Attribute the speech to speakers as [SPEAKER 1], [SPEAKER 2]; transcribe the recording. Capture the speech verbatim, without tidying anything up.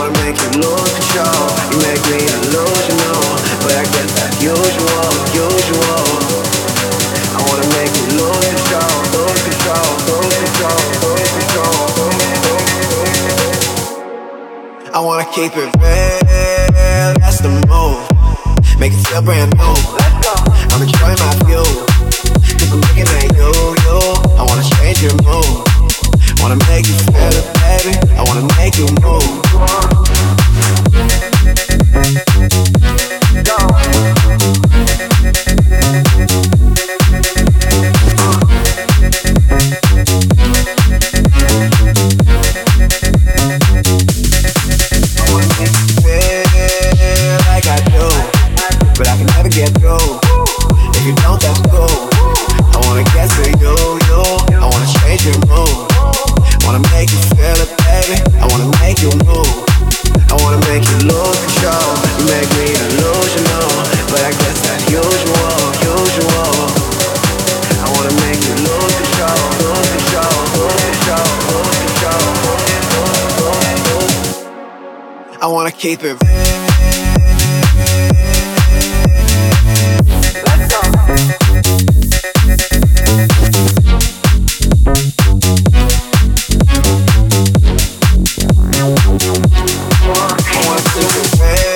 [SPEAKER 1] wanna make you lose control. You make me delusional, but I guess that's usual, usual. I wanna make you lose control, lose control, lose control, lose control, lose control. I wanna keep it real, that's the move. Make it feel brand new. I'm enjoying my view, cause I'm looking at you, you. I wanna change your mood, wanna make you feel it, baby. I wanna make you move. I wanna keep it. Let's go. I wanna keep it.